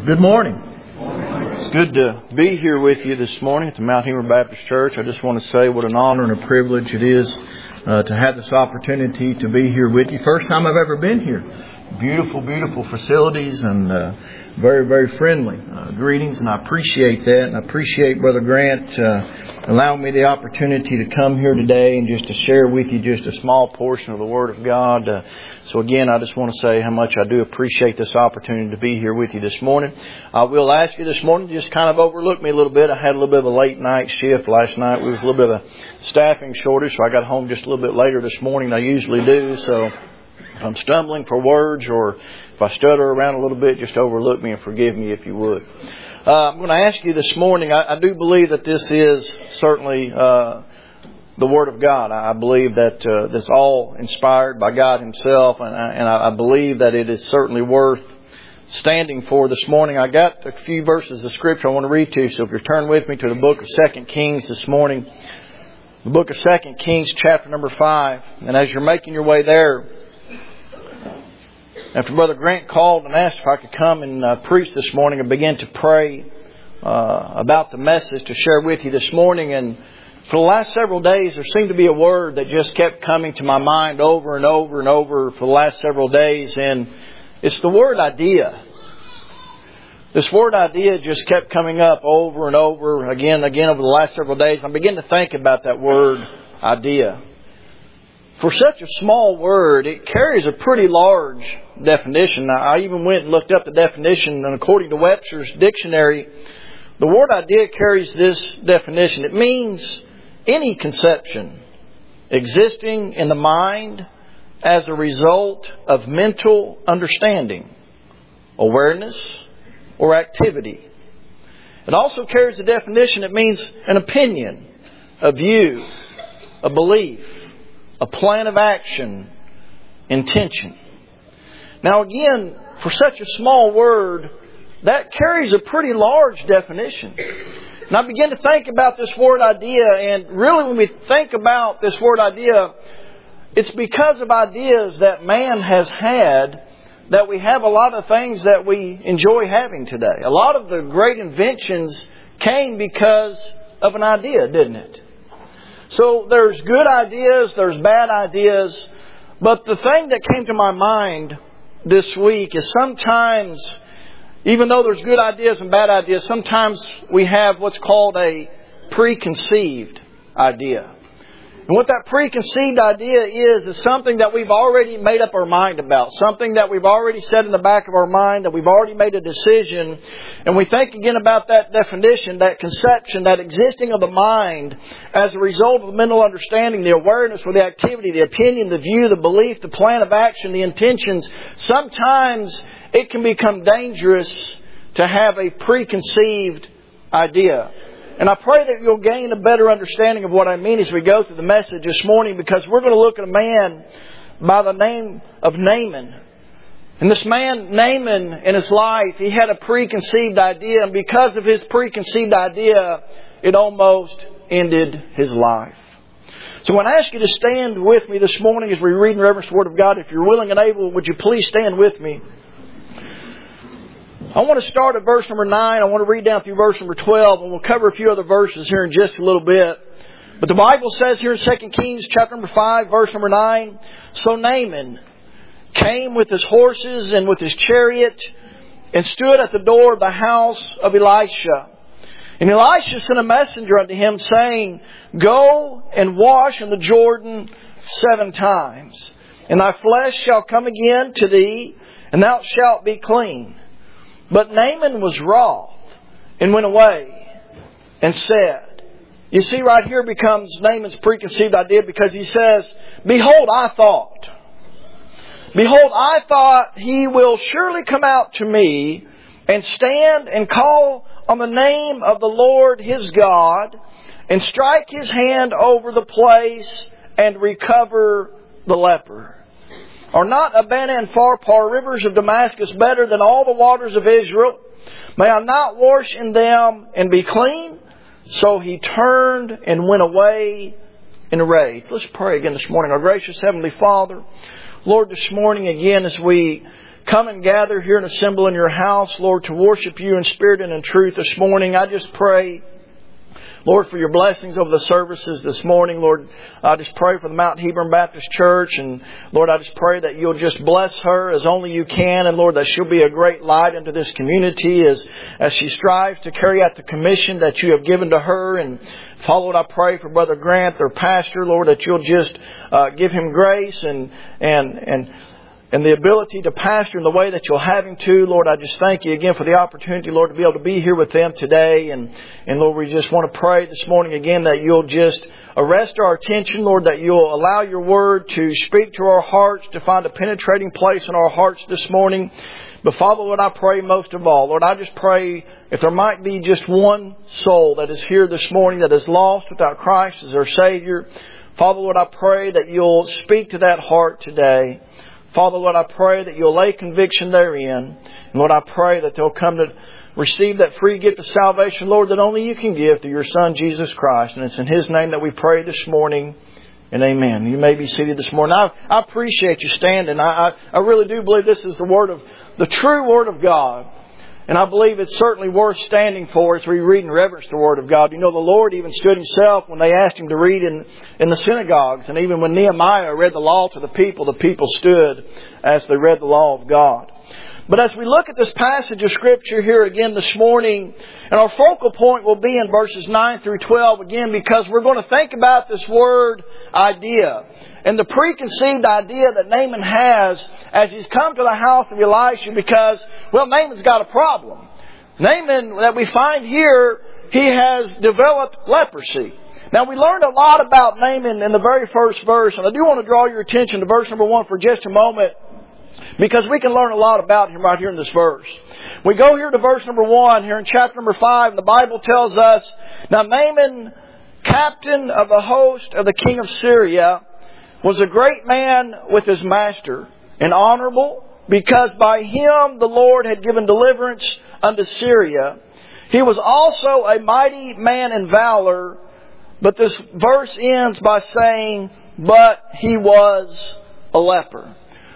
Good morning. It's good to be here with you this morning at the Mount Heber Baptist Church. I just want to say what an honor and a privilege it is to have this opportunity to be here with you. First time I've ever been here. Beautiful, beautiful facilities and very, very friendly. Greetings, and I appreciate that. And I appreciate Brother Grant allowing me the opportunity to come here today and just to share with you just a small portion of the Word of God. So again, I just want to say how much I do appreciate this opportunity to be here with you this morning. I will ask you this morning to just kind of overlook me a little bit. I had a little bit of a late night shift last night. We was a little bit of a staffing shortage, so I got home just a little bit later this morning than I usually do. So if I'm stumbling for words or if I stutter around a little bit, just overlook me and forgive me if you would. I'm going to ask you this morning, I do believe that this is certainly the Word of God. I believe that that's all inspired by God Himself, and I believe that it is certainly worth standing for this morning. I got a few verses of Scripture I want to read to you, so if you turn with me to the book of 2 Kings this morning, the book of 2 Kings chapter number 5, and as you're making your way there, after Brother Grant called and asked if I could come and preach this morning, I began to pray about the message to share with you this morning. And for the last several days, there seemed to be a word that just kept coming to my mind over and over and over for the last several days. And it's the word idea. This word idea just kept coming up over and over again over the last several days. I began to think about that word idea. For such a small word, it carries a pretty large definition. Now, I even went and looked up the definition, and according to Webster's dictionary, the word idea carries this definition. It means any conception existing in the mind as a result of mental understanding, awareness, or activity. It also carries the definition, it means an opinion, a view, a belief, a plan of action, intention. Now again, for such a small word, that carries a pretty large definition. And I begin to think about this word idea, and really when we think about this word idea, it's because of ideas that man has had that we have a lot of things that we enjoy having today. A lot of the great inventions came because of an idea, didn't it? So there's good ideas, there's bad ideas, but the thing that came to my mind this week is sometimes, even though there's good ideas and bad ideas, sometimes we have what's called a preconceived idea. And what that preconceived idea is something that we've already made up our mind about. Something that we've already set in the back of our mind, that we've already made a decision. And we think again about that definition, that conception, that existing of the mind as a result of mental understanding, the awareness or the activity, the opinion, the view, the belief, the plan of action, the intentions. Sometimes it can become dangerous to have a preconceived idea. And I pray that you'll gain a better understanding of what I mean as we go through the message this morning, because we're going to look at a man by the name of Naaman. And this man, Naaman, in his life, he had a preconceived idea, and because of his preconceived idea, it almost ended his life. So when I ask you to stand with me this morning as we read and reverence the Word of God, if you're willing and able, would you please stand with me? I want to start at verse number 9. I want to read down through verse number 12, and we'll cover a few other verses here in just a little bit. But the Bible says here in 2 Kings chapter number 5, verse number 9, So Naaman came with his horses and with his chariot and stood at the door of the house of Elisha. And Elisha sent a messenger unto him, saying, Go and wash in the Jordan 7 times, and thy flesh shall come again to thee, and thou shalt be clean. But Naaman was wroth and went away and said, you see right here becomes Naaman's preconceived idea, because he says, Behold, I thought he will surely come out to me and stand and call on the name of the Lord his God and strike his hand over the place and recover the leper. Are not Abana and Pharpar, rivers of Damascus, better than all the waters of Israel? May I not wash in them and be clean? So he turned and went away in a rage. Let's pray again this morning. Our gracious Heavenly Father, Lord, this morning again as we come and gather here and assemble in your house, Lord, to worship you in spirit and in truth this morning. I just pray, Lord, for your blessings over the services this morning. Lord, I just pray for the Mount Hebron Baptist Church. And Lord, I just pray that you'll just bless her as only you can. And Lord, that she'll be a great light into this community as she strives to carry out the commission that you have given to her. And Father, Lord, I pray for Brother Grant, their pastor, Lord, that you'll just give him grace and the ability to pastor in the way that you'll have him to. Lord, I just thank you again for the opportunity, Lord, to be able to be here with them today. And Lord, we just want to pray this morning again that you'll just arrest our attention, Lord, that you'll allow your word to speak to our hearts, to find a penetrating place in our hearts this morning. But Father, Lord, I pray most of all, Lord, I just pray if there might be just one soul that is here this morning that is lost without Christ as their Savior. Father, Lord, I pray that you'll speak to that heart today. Father, Lord, I pray that you'll lay conviction therein. And Lord, I pray that they'll come to receive that free gift of salvation, Lord, that only you can give through your Son, Jesus Christ. And it's in His name that we pray this morning. And amen. You may be seated this morning. I appreciate you standing. I really do believe this is the true Word of God. And I believe it's certainly worth standing for as we read and reverence the Word of God. You know, the Lord even stood Himself when they asked Him to read in the synagogues. And even when Nehemiah read the law to the people stood as they read the law of God. But as we look at this passage of Scripture here again this morning, and our focal point will be in verses 9 through 12 again, because we're going to think about this word idea and the preconceived idea that Naaman has as he's come to the house of Elisha, because, well, Naaman's got a problem. Naaman, that we find here, he has developed leprosy. Now, we learned a lot about Naaman in the very first verse, and I do want to draw your attention to verse number 1 for just a moment, because we can learn a lot about him right here in this verse. We go here to verse number 1 here in chapter number 5. And the Bible tells us, now Naaman, captain of the host of the king of Syria, was a great man with his master, and honorable, because by him the Lord had given deliverance unto Syria. He was also a mighty man in valor. But this verse ends by saying, but he was a leper.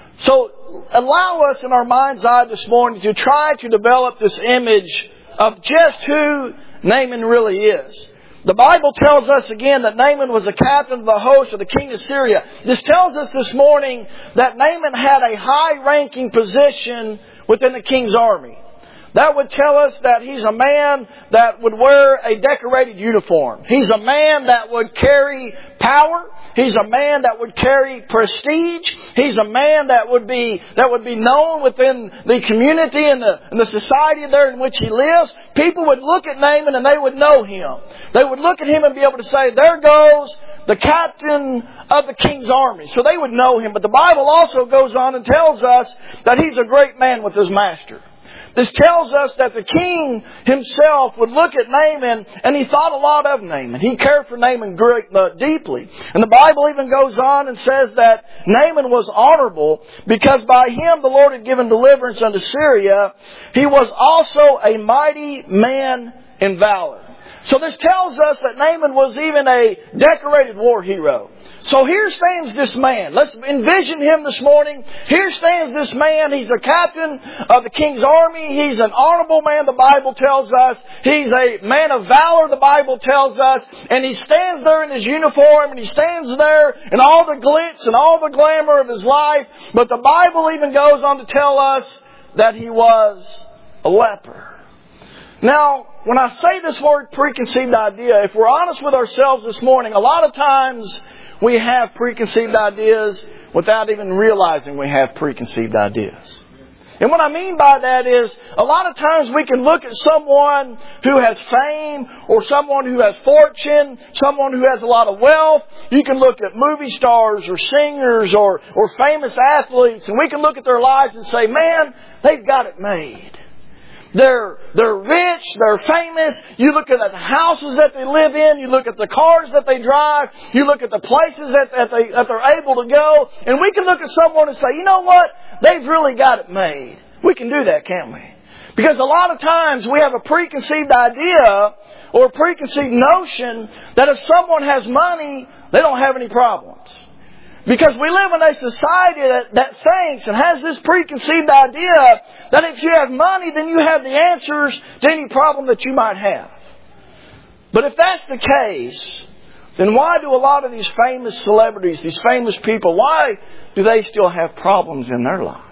So allow us in our mind's eye this morning to try to develop this image of just who Naaman really is. The Bible tells us again that Naaman was a captain of the host of the king of Syria. This tells us this morning that Naaman had a high-ranking position within the king's army. That would tell us that he's a man that would wear a decorated uniform. He's a man that would carry power. He's a man that would carry prestige. He's a man that would be known within the community and the society there in which he lives. People would look at Naaman and they would know him. They would look at him and be able to say, there goes the captain of the king's army. So they would know him. But the Bible also goes on and tells us that he's a great man with his master. This tells us that the king himself would look at Naaman, and he thought a lot of Naaman. He cared for Naaman deeply. And the Bible even goes on and says that Naaman was honorable because by him the Lord had given deliverance unto Syria. He was also a mighty man in valor. So this tells us that Naaman was even a decorated war hero. So here stands this man. Let's envision him this morning. Here stands this man. He's the captain of the king's army. He's an honorable man, the Bible tells us. He's a man of valor, the Bible tells us. And he stands there in his uniform, and he stands there in all the glitz and all the glamour of his life. But the Bible even goes on to tell us that he was a leper. Now, when I say this word preconceived idea, if we're honest with ourselves this morning, a lot of times we have preconceived ideas without even realizing we have preconceived ideas. And what I mean by that is, a lot of times we can look at someone who has fame, or someone who has fortune, someone who has a lot of wealth. You can look at movie stars or singers or famous athletes, and we can look at their lives and say, man, they've got it made. They're rich, they're famous. You look at the houses that they live in, you look at the cars that they drive, you look at the places that they're able to go, and we can look at someone and say, you know what? They've really got it made. We can do that, can't we? Because a lot of times we have a preconceived idea or a preconceived notion that if someone has money, they don't have any problems. Because we live in a society that thinks and has this preconceived idea that if you have money, then you have the answers to any problem that you might have. But if that's the case, then why do a lot of these famous celebrities, these famous people, why do they still have problems in their life?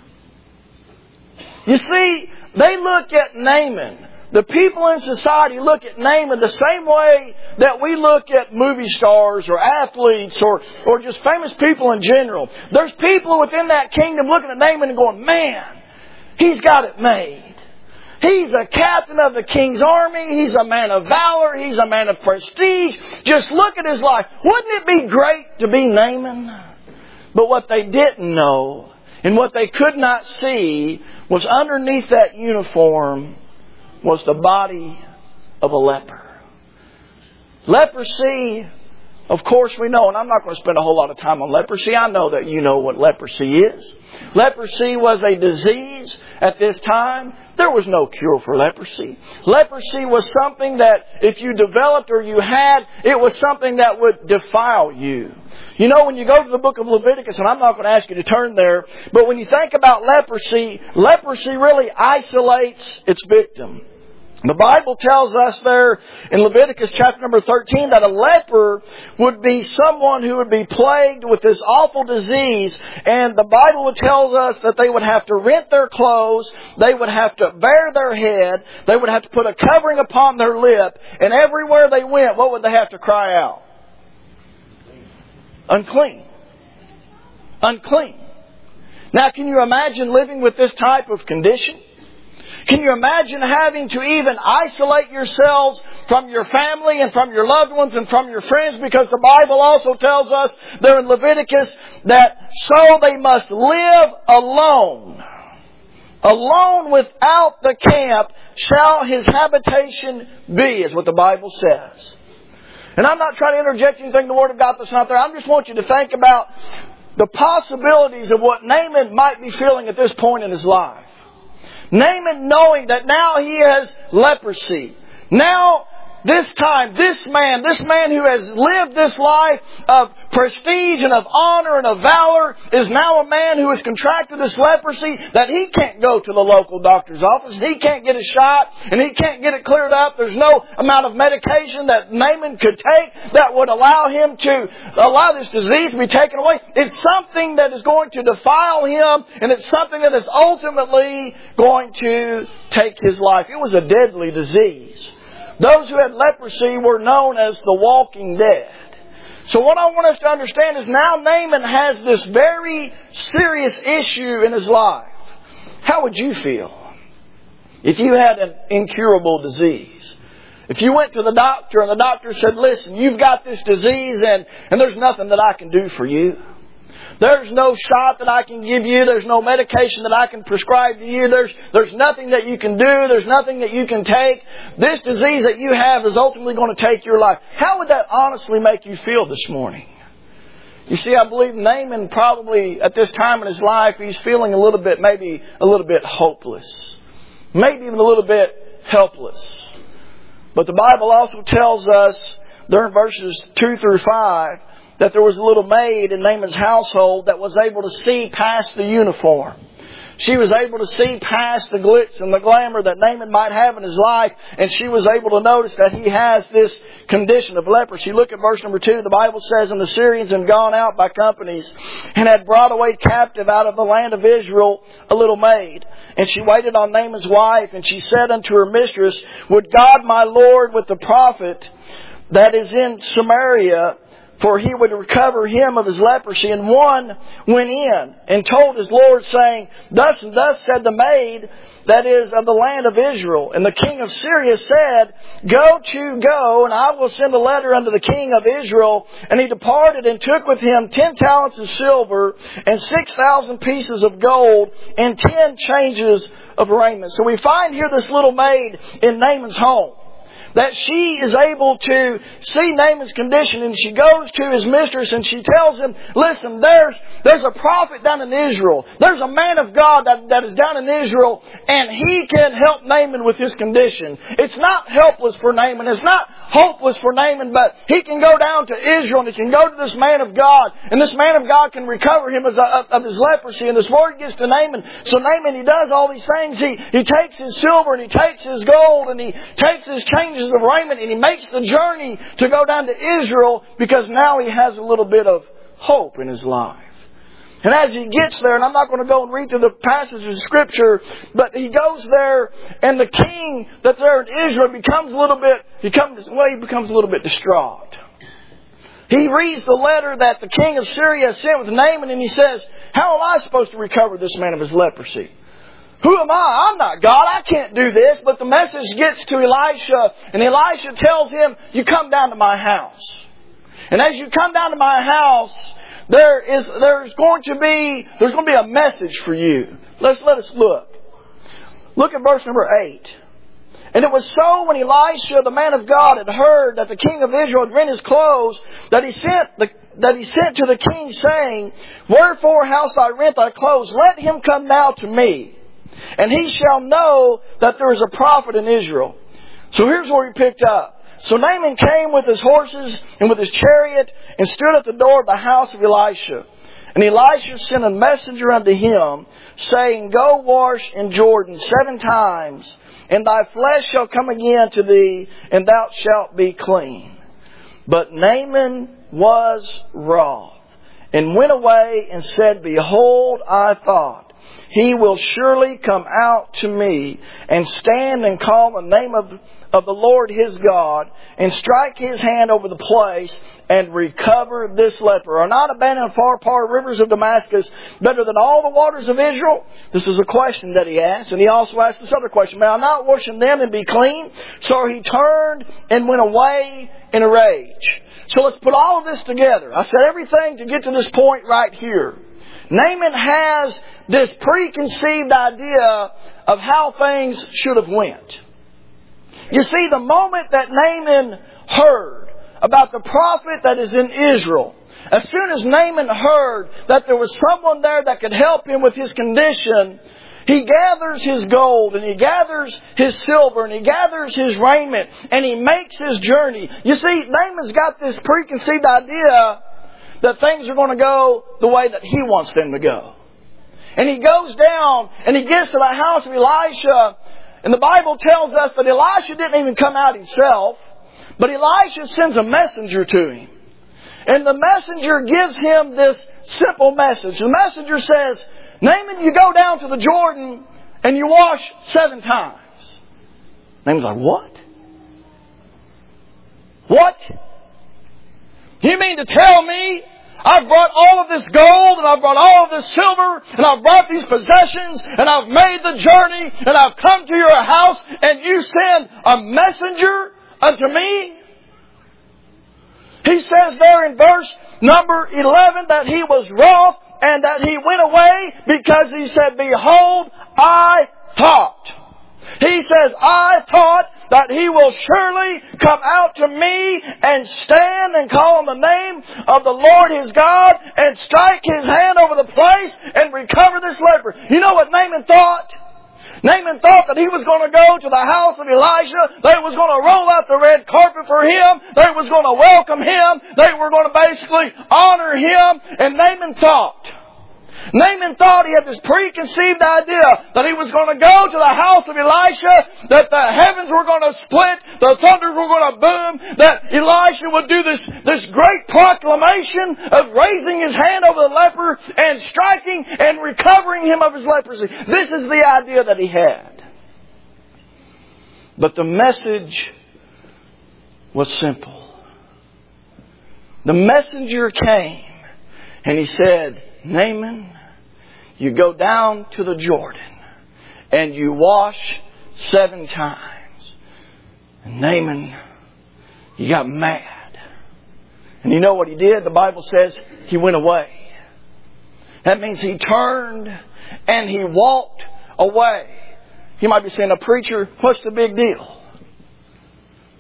You see, they look at Naaman. The people in society look at Naaman the same way that we look at movie stars or athletes or just famous people in general. There's people within that kingdom looking at Naaman and going, man, he's got it made. He's a captain of the king's army. He's a man of valor. He's a man of prestige. Just look at his life. Wouldn't it be great to be Naaman? But what they didn't know and what they could not see was underneath that uniform was the body of a leper. Leprosy, of course we know, and I'm not going to spend a whole lot of time on leprosy. I know that you know what leprosy is. Leprosy was a disease at this time. There was no cure for leprosy. Leprosy was something that if you developed or you had, it was something that would defile you. You know, when you go to the book of Leviticus, and I'm not going to ask you to turn there, but when you think about leprosy, leprosy really isolates its victim. The Bible tells us there in Leviticus chapter number 13 that a leper would be someone who would be plagued with this awful disease. And the Bible tells us that they would have to rent their clothes, they would have to bare their head, they would have to put a covering upon their lip, and everywhere they went, what would they have to cry out? Unclean. Unclean. Now, can you imagine living with this type of condition? Can you imagine having to even isolate yourselves from your family and from your loved ones and from your friends? Because the Bible also tells us there in Leviticus that so they must live alone. Alone without the camp shall his habitation be, is what the Bible says. And I'm not trying to interject anything in the Word of God that's not there. I just want you to think about the possibilities of what Naaman might be feeling at this point in his life. Naaman knowing that now he has leprosy. Now, this man who has lived this life of prestige and of honor and of valor is now a man who has contracted this leprosy that he can't go to the local doctor's office. He can't get a shot and he can't get it cleared up. There's no amount of medication that Naaman could take that would allow him to allow this disease to be taken away. It's something that is going to defile him, and it's something that is ultimately going to take his life. It was a deadly disease. Those who had leprosy were known as the walking dead. So what I want us to understand is now Naaman has this very serious issue in his life. How would you feel if you had an incurable disease? If you went to the doctor and the doctor said, listen, you've got this disease and there's nothing that I can do for you. There's no shot that I can give you. There's no medication that I can prescribe to you. There's nothing that you can do. There's nothing that you can take. This disease that you have is ultimately going to take your life. How would that honestly make you feel this morning? You see, I believe Naaman probably at this time in his life, he's feeling maybe a little bit hopeless. Maybe even a little bit helpless. But the Bible also tells us there in verses 2 through 5, that there was a little maid in Naaman's household that was able to see past the uniform. She was able to see past the glitz and the glamour that Naaman might have in his life, and she was able to notice that he has this condition of leprosy. Look at verse number 2. The Bible says, and the Syrians had gone out by companies and had brought away captive out of the land of Israel a little maid. And she waited on Naaman's wife, and she said unto her mistress, would God my Lord with the prophet that is in Samaria, for he would recover him of his leprosy. And one went in and told his Lord, saying, thus and thus said the maid that is of the land of Israel. And the king of Syria said, go, and I will send a letter unto the king of Israel. And he departed and took with him 10 talents of silver and 6,000 pieces of gold and 10 changes of raiment. So we find here this little maid in Naaman's home. that she is able to see Naaman's condition, and she goes to his mistress and she tells him, listen, there's a prophet down in Israel. There's a man of God that is down in Israel, and he can help Naaman with his condition. It's not helpless for Naaman. It's not hopeless for Naaman, but he can go down to Israel and he can go to this man of God, and this man of God can recover him of his leprosy. And this word gets to Naaman. So Naaman, he does all these things. He takes his silver and he takes his gold and he takes his changes of raiment, and he makes the journey to go down to Israel because now he has a little bit of hope in his life. And as he gets there, and I'm not going to go and read through the passages of Scripture, but he goes there, and the king that's there in Israel becomes a little bit distraught. He reads the letter that the king of Syria sent with Naaman, and he says, how am I supposed to recover this man of his leprosy? Who am I? I'm not God. I can't do this. But the message gets to Elisha, and Elisha tells him, you come down to my house. And as you come down to my house, there's going to be a message for you. Let us look. Look at verse number 8. And it was so when Elisha, the man of God, had heard that the king of Israel had rent his clothes, that he sent to the king, saying, wherefore hast thou rent thy clothes? Let him come now to me, and he shall know that there is a prophet in Israel. So here's where he picked up. So Naaman came with his horses and with his chariot and stood at the door of the house of Elisha. And Elisha sent a messenger unto him, saying, go wash in Jordan 7 times, and thy flesh shall come again to thee, and thou shalt be clean. But Naaman was wroth, and went away and said, behold, I thought, he will surely come out to me, and stand and call the name of the Lord his God, and strike his hand over the place, and recover this leper. Are not abandoned far apart rivers of Damascus better than all the waters of Israel? This is a question that he asked. And he also asked this other question, may I not wash in them and be clean? So he turned and went away in a rage. So let's put all of this together. I said everything to get to this point right here. Naaman has this preconceived idea of how things should have went. You see, the moment that Naaman heard about the prophet that is in Israel, as soon as Naaman heard that there was someone there that could help him with his condition, he gathers his gold and he gathers his silver and he gathers his raiment and he makes his journey. You see, Naaman's got this preconceived idea that things are going to go the way that he wants them to go. And he goes down and he gets to the house of Elisha. And the Bible tells us that Elisha didn't even come out himself, but Elisha sends a messenger to him. And the messenger gives him this simple message. The messenger says, Naaman, you go down to the Jordan and you wash 7 times. Naaman's like, what? What? You mean to tell me I've brought all of this gold and I've brought all of this silver and I've brought these possessions and I've made the journey and I've come to your house and you send a messenger unto me? He says there in verse number 11 that he was wroth and that he went away because he said, behold, I thought. He says, I thought that he will surely come out to me and stand and call on the name of the Lord his God and strike his hand over the place and recover this leper. You know what Naaman thought? Naaman thought that he was going to go to the house of Elisha. They was going to roll out the red carpet for him. They was going to welcome him. They were going to basically honor him. And Naaman thought he had this preconceived idea that he was going to go to the house of Elisha, that the heavens were going to split, the thunders were going to boom, that Elisha would do this great proclamation of raising his hand over the leper and striking and recovering him of his leprosy. This is the idea that he had. But the message was simple. The messenger came and he said, Naaman, you go down to the Jordan and you wash 7 times. And Naaman, he got mad. And you know what he did? The Bible says he went away. That means he turned and he walked away. You might be saying, a preacher, what's the big deal?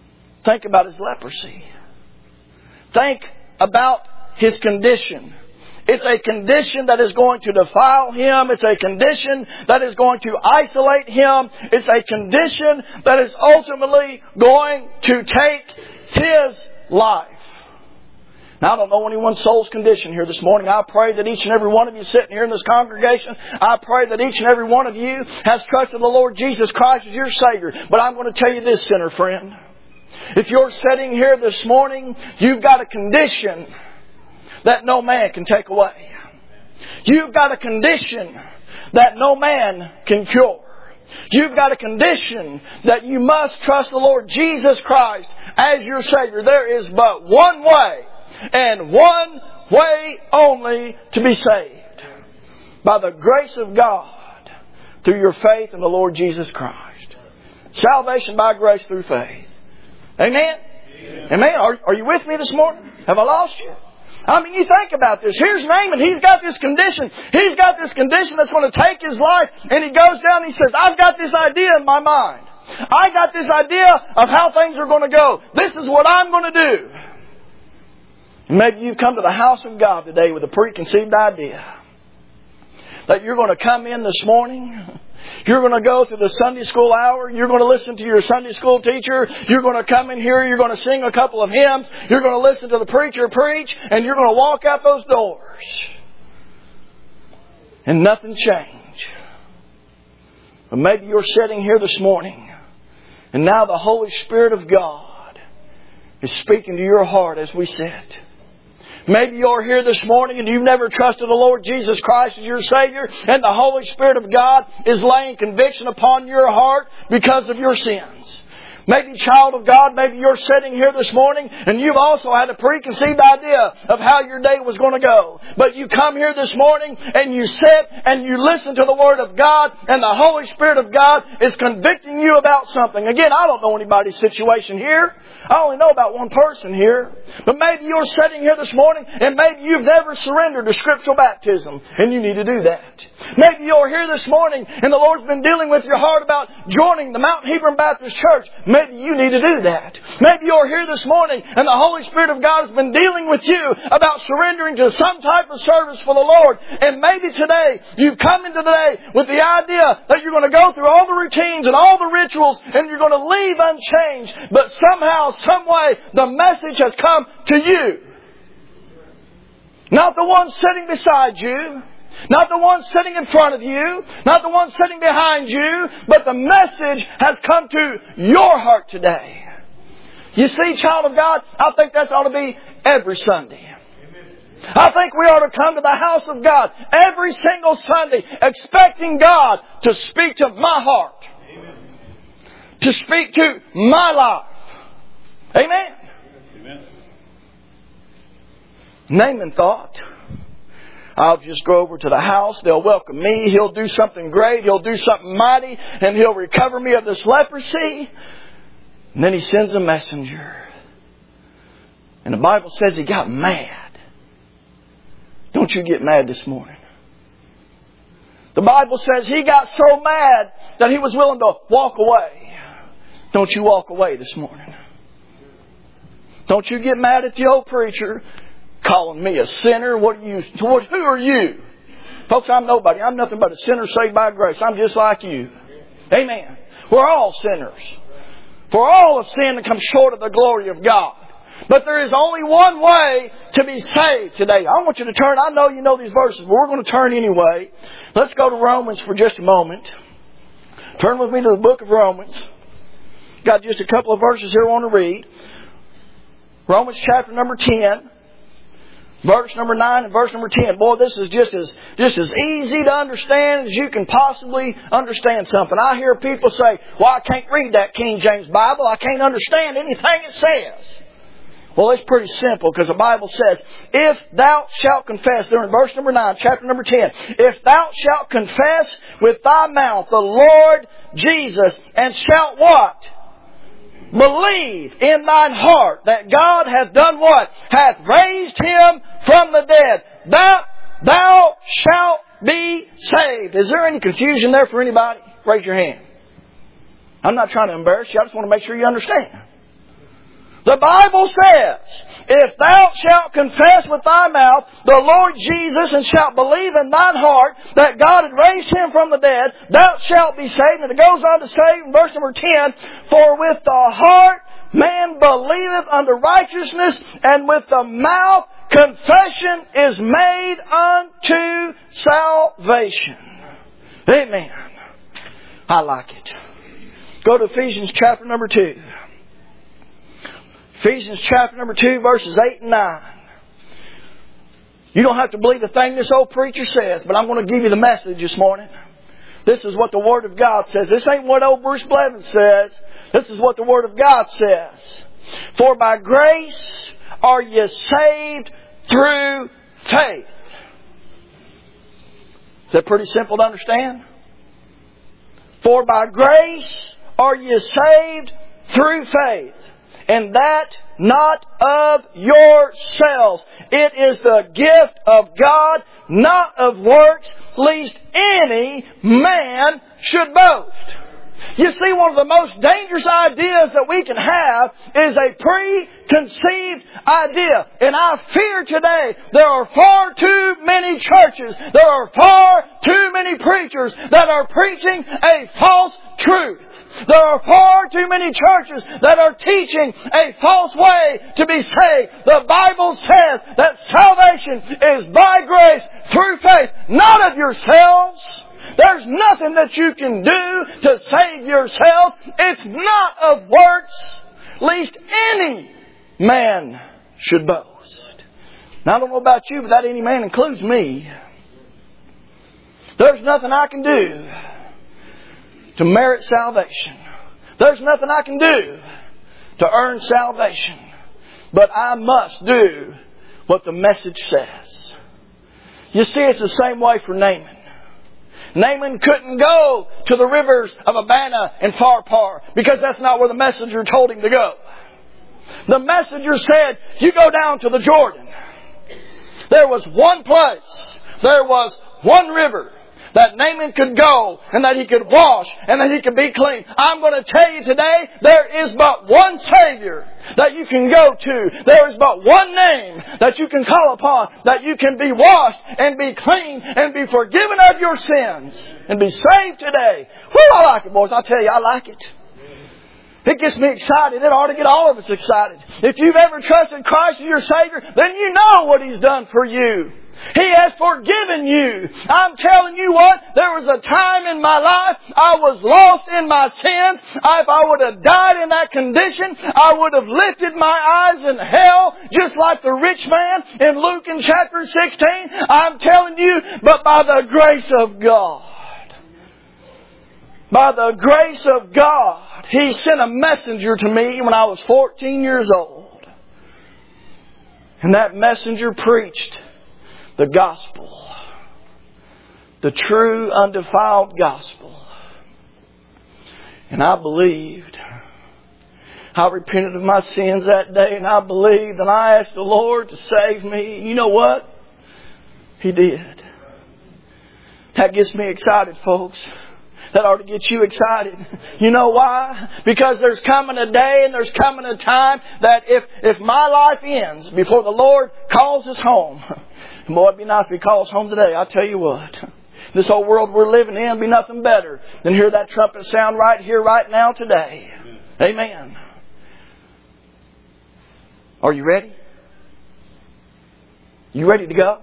Think about his leprosy. Think about his condition. It's a condition that is going to defile him. It's a condition that is going to isolate him. It's a condition that is ultimately going to take his life. Now, I don't know anyone's soul's condition here this morning. I pray that each and every one of you sitting here in this congregation, I pray that each and every one of you has trusted the Lord Jesus Christ as your Savior. But I'm going to tell you this, sinner friend. If you're sitting here this morning, you've got a condition that no man can take away. You've got a condition that no man can cure. You've got a condition that you must trust the Lord Jesus Christ as your Savior. There is but one way, and one way only, to be saved. By the grace of God, through your faith in the Lord Jesus Christ. Salvation by grace through faith. Amen? Amen. Are you with me this morning? Have I lost you? I mean, you think about this. Here's Naaman. He's got this condition. He's got this condition that's going to take his life. And he goes down and he says, I've got this idea in my mind. I got this idea of how things are going to go. This is what I'm going to do. And maybe you've come to the house of God today with a preconceived idea that you're going to come in this morning. You're going to go through the Sunday school hour. You're going to listen to your Sunday school teacher. You're going to come in here. You're going to sing a couple of hymns. You're going to listen to the preacher preach. And you're going to walk out those doors. And nothing changed. But maybe you're sitting here this morning. And now the Holy Spirit of God is speaking to your heart as we sit. Maybe you're here this morning and you've never trusted the Lord Jesus Christ as your Savior, and the Holy Spirit of God is laying conviction upon your heart because of your sins. Maybe, child of God, maybe you're sitting here this morning and you've also had a preconceived idea of how your day was going to go. But you come here this morning and you sit and you listen to the Word of God, and the Holy Spirit of God is convicting you about something. Again, I don't know anybody's situation here. I only know about one person here. But maybe you're sitting here this morning and maybe you've never surrendered to scriptural baptism, and you need to do that. Maybe you're here this morning and the Lord's been dealing with your heart about joining the Mount Hebron Baptist Church. Maybe you need to do that. Maybe you're here this morning and the Holy Spirit of God has been dealing with you about surrendering to some type of service for the Lord. And maybe today you've come into today with the idea that you're going to go through all the routines and all the rituals and you're going to leave unchanged. But somehow, some way, the message has come to you. Not the one sitting beside you. Not the one sitting in front of you. Not the one sitting behind you. But the message has come to your heart today. You see, child of God, I think that ought to be every Sunday. I think we ought to come to the house of God every single Sunday expecting God to speak to my heart. To speak to my life. Amen. Naaman thought, I'll just go over to the house. They'll welcome me. He'll do something great. He'll do something mighty. And he'll recover me of this leprosy. And then he sends a messenger. And the Bible says he got mad. Don't you get mad this morning. The Bible says he got so mad that he was willing to walk away. Don't you walk away this morning. Don't you get mad at the old preacher calling me a sinner. Who are you? Folks, I'm nobody. I'm nothing but a sinner saved by grace. I'm just like you. Amen. We're all sinners. For all have sinned and come short of the glory of God. But there is only one way to be saved today. I want you to turn. I know you know these verses, but we're going to turn anyway. Let's go to Romans for just a moment. Turn with me to the book of Romans. Got just a couple of verses here I want to read. Romans chapter number 10. Verse number 9 and verse number 10. Boy, this is just as easy to understand as you can possibly understand something. I hear people say, well, I can't read that King James Bible. I can't understand anything it says. Well, it's pretty simple, because the Bible says, if thou shalt confess, there in verse number 9, chapter number 10, if thou shalt confess with thy mouth the Lord Jesus, and shalt what? Believe in thine heart that God hath done what? Hath raised Him from the dead. Thou shalt be saved. Is there any confusion there for anybody? Raise your hand. I'm not trying to embarrass you. I just want to make sure you understand. The Bible says, if thou shalt confess with thy mouth the Lord Jesus and shalt believe in thine heart that God had raised Him from the dead, thou shalt be saved. And it goes on to say in verse number 10, for with the heart man believeth unto righteousness, and with the mouth confession is made unto salvation. Amen. I like it. Go to Ephesians chapter number 2. Ephesians chapter number 2, verses 8 and 9. You don't have to believe the thing this old preacher says, but I'm going to give you the message this morning. This is what the Word of God says. This ain't what old Bruce Blevins says. This is what the Word of God says. For by grace are ye saved through faith. Is that pretty simple to understand? For by grace are ye saved through faith. And that not of yourselves. It is the gift of God, not of works, lest any man should boast. You see, one of the most dangerous ideas that we can have is a preconceived idea. And I fear today there are far too many churches, there are far too many preachers that are preaching a false truth. There are far too many churches that are teaching a false way to be saved. The Bible says that salvation is by grace through faith, not of yourselves. There's nothing that you can do to save yourselves. It's not of works, lest any man should boast. Now, I don't know about you, but that any man includes me. There's nothing I can do to merit salvation. There's nothing I can do to earn salvation. But I must do what the message says. You see, it's the same way for Naaman. Naaman couldn't go to the rivers of Abana and Pharpar because that's not where the messenger told him to go. The messenger said, you go down to the Jordan. There was one place. There was one river that Naaman could go and that he could wash and that he could be clean. I'm going to tell you today, there is but one Savior that you can go to. There is but one name that you can call upon, that you can be washed and be clean and be forgiven of your sins and be saved today. Well, I like it, boys. I tell you, I like it. It gets me excited. It ought to get all of us excited. If you've ever trusted Christ as your Savior, then you know what He's done for you. He has forgiven you. I'm telling you what, there was a time in my life I was lost in my sins. If I would have died in that condition, I would have lifted my eyes in hell, just like the rich man in Luke in chapter 16. I'm telling you, but by the grace of God, by the grace of God, He sent a messenger to me when I was 14 years old. And that messenger preached the gospel. The true, undefiled gospel. And I believed. I repented of my sins that day, and I believed, and I asked the Lord to save me. You know what? He did. That gets me excited, folks. That ought to get you excited. You know why? Because there's coming a day and there's coming a time that if my life ends before the Lord calls us home, boy, it'd be nice if He calls home today. I'll tell you what. This whole world we're living in be nothing better than hear that trumpet sound right here, right now, today. Amen. Are you ready? You ready to go?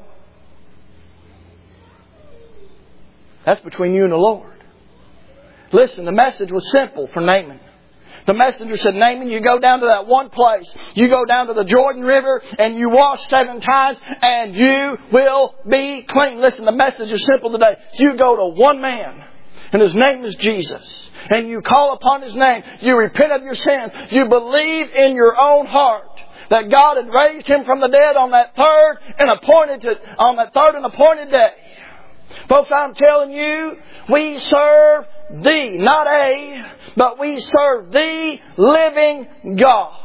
That's between you and the Lord. Listen, the message was simple for Naaman. The messenger said, Naaman, you go down to that one place. You go down to the Jordan River and you wash 7 times and you will be clean. Listen, the message is simple today. You go to one man and His name is Jesus. And you call upon His name. You repent of your sins. You believe in your own heart that God had raised Him from the dead on that third and appointed day. Folks, I'm telling you, we serve the, not a, but we serve the living God.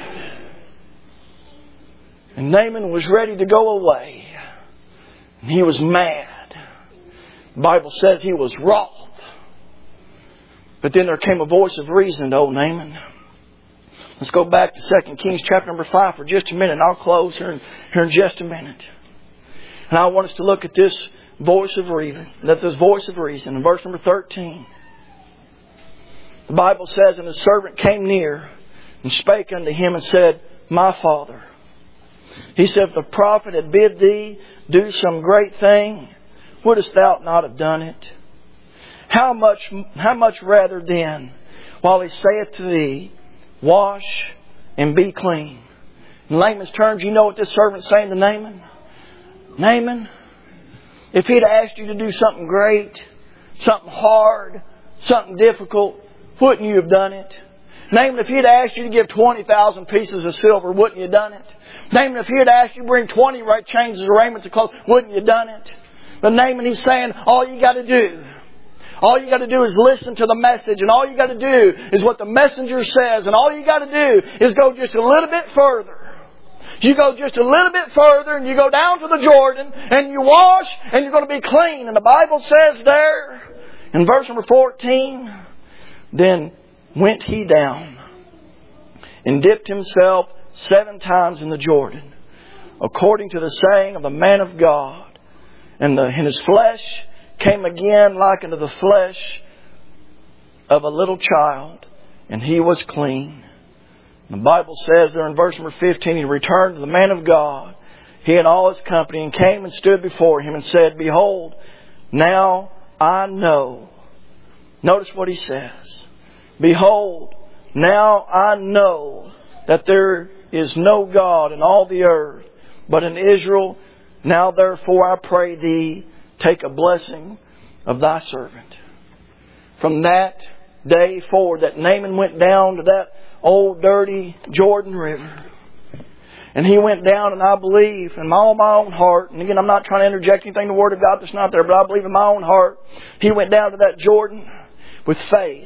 And Naaman was ready to go away. And he was mad. The Bible says he was wroth. But then there came a voice of reason to old Naaman. Let's go back to 2 Kings chapter number 5 for just a minute. And I'll close here in just a minute. And I want us to look at this voice of reason. This voice of reason in verse number 13. The Bible says, and the servant came near and spake unto him and said, My father. He said, if the prophet had bid thee do some great thing, wouldest thou not have done it? How much rather then, while he saith to thee, wash and be clean. In layman's terms, you know what this servant's saying to Naaman? Naaman, if he'd asked you to do something great, something hard, something difficult, wouldn't you have done it? Naaman, if he'd asked you to give 20,000 pieces of silver, wouldn't you have done it? Naaman, if he had asked you to bring 20 changes of raiment to clothes, wouldn't you have done it? But Naaman, he's saying, all you got to do is listen to the message. And all you got to do is what the messenger says. And all you got to do is go just a little bit further. You go just a little bit further and you go down to the Jordan and you wash and you're going to be clean. And the Bible says there in verse number 14, then went he down and dipped himself 7 times in the Jordan, according to the saying of the man of God. And his flesh came again like unto the flesh of a little child, and he was clean. The Bible says there in verse number 15, he returned to the man of God, he and all his company, and came and stood before him and said, Behold, now I know. Notice what he says. Behold, now I know that there is no God in all the earth, but in Israel. Now therefore I pray thee, take a blessing of thy servant. From that day forward that Naaman went down to that old dirty Jordan River. And he went down, and I believe in all my own heart, and again I'm not trying to interject anything in the Word of God that's not there, but I believe in my own heart, he went down to that Jordan with faith.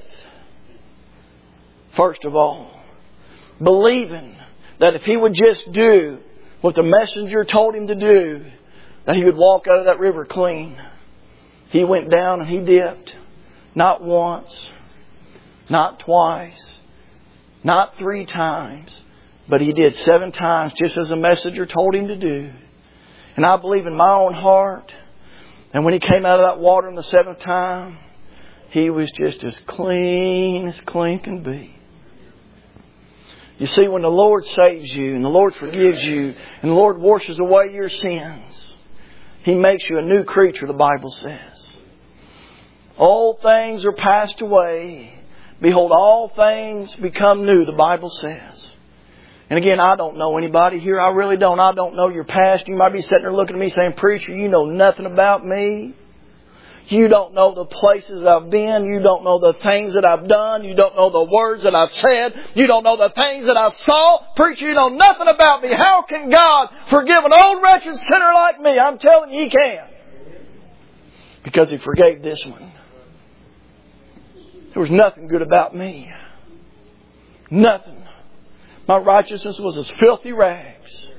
First of all, believing that if he would just do what the messenger told him to do, that he would walk out of that river clean. He went down and he dipped. Not once, not twice, not 3 times, but he did 7 times just as the messenger told him to do. And I believe in my own heart, and when he came out of that water in the 7th time, he was just as clean can be. You see, when the Lord saves you and the Lord forgives you and the Lord washes away your sins, He makes you a new creature, the Bible says. Old things are passed away. Behold, all things become new, the Bible says. And again, I don't know anybody here. I really don't. I don't know your past. You might be sitting there looking at me saying, Preacher, you know nothing about me. You don't know the places I've been. You don't know the things that I've done. You don't know the words that I've said. You don't know the things that I've saw. Preacher, you know nothing about me. How can God forgive an old wretched sinner like me? I'm telling you, He can. Because He forgave this one. There was nothing good about me. Nothing. My righteousness was as filthy rags.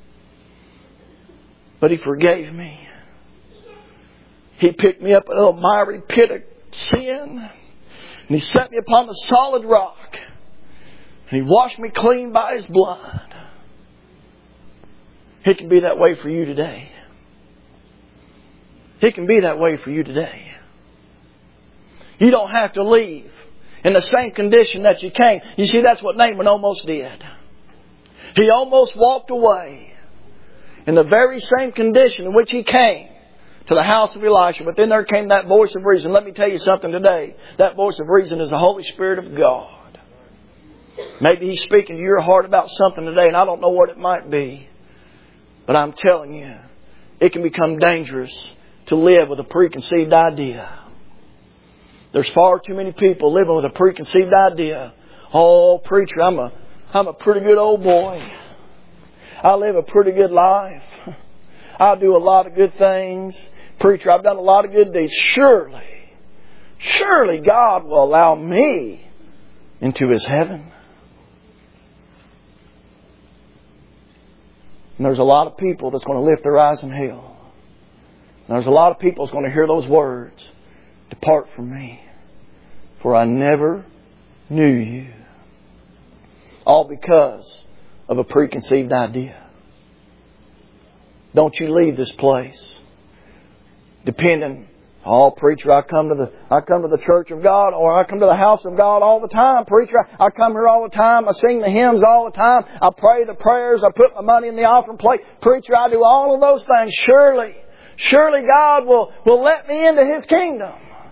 But He forgave me. He picked me up in a little miry pit of sin. And He set me upon the solid rock. And He washed me clean by His blood. It can be that way for you today. It can be that way for you today. You don't have to leave in the same condition that you came. You see, that's what Naaman almost did. He almost walked away in the very same condition in which he came to the house of Elisha. But then there came that voice of reason. Let me tell you something today. That voice of reason is the Holy Spirit of God. Maybe He's speaking to your heart about something today, and I don't know what it might be. But I'm telling you, it can become dangerous to live with a preconceived idea. There's far too many people living with a preconceived idea. Oh, preacher, I'm a pretty good old boy. I live a pretty good life. I do a lot of good things. Preacher, I've done a lot of good deeds. Surely God will allow me into His heaven. And there's a lot of people that's going to lift their eyes in hell. And there's a lot of people that's going to hear those words. Depart from me, for I never knew you. All because of a preconceived idea. Don't you leave this place depending, oh, preacher, I come to the church of God, or I come to the house of God all the time. Preacher, I come here all the time. I sing the hymns all the time. I pray the prayers. I put my money in the offering plate. Preacher, I do all of those things. Surely God will let me into His kingdom.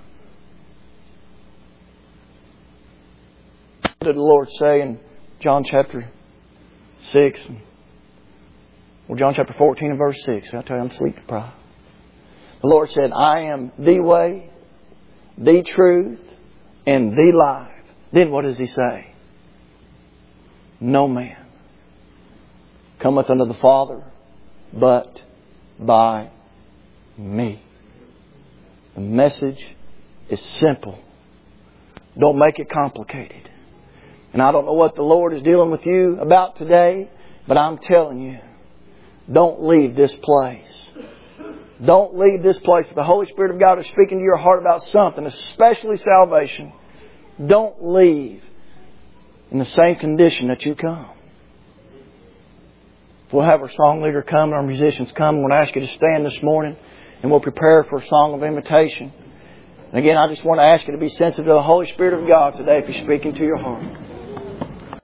What did the Lord say in John chapter 6? Well, John chapter 14 and verse 6. I tell you, I'm sleep deprived. The Lord said, I am the way, the truth, and the life. Then what does He say? No man cometh unto the Father but by me. The message is simple. Don't make it complicated. And I don't know what the Lord is dealing with you about today, but I'm telling you, don't leave this place. Don't leave this place. If the Holy Spirit of God is speaking to your heart about something, especially salvation, don't leave in the same condition that you come. We'll have our song leader come and our musicians come. I want to ask you to stand this morning and we'll prepare for a song of invitation. And again, I just want to ask you to be sensitive to the Holy Spirit of God today if He's speaking to your heart.